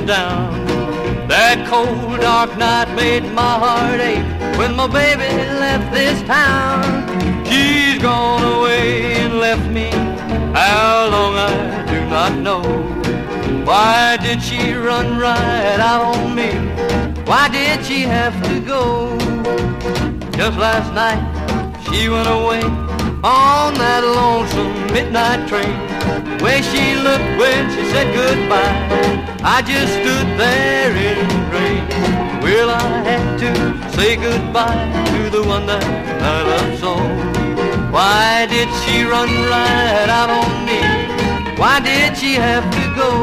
went down. That cold, dark night made my heart ache when my baby left this town. She's gone away and left me. How long I do not know. Why did she run right out on me? Why did she have to go? Just last night she went away on that lonesome midnight train. The way she looked when she said goodbye, I just stood there in the rain. Well, I had to say goodbye to the one that I loved so. Why did she run right out on me? Why did she have to go?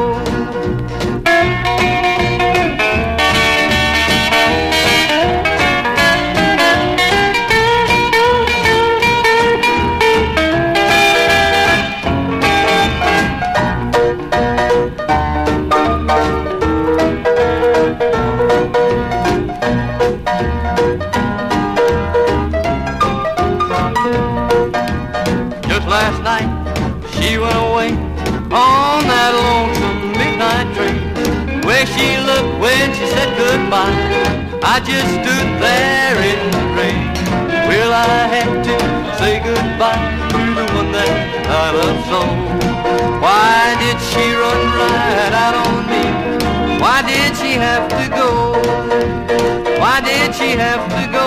Last night she went away on that lonesome midnight train. The way she looked when she said goodbye, I just stood there in the rain. Well, I had to say goodbye to the one that I loved so. Why did she run right out on me? Why did she have to go? Why did she have to go?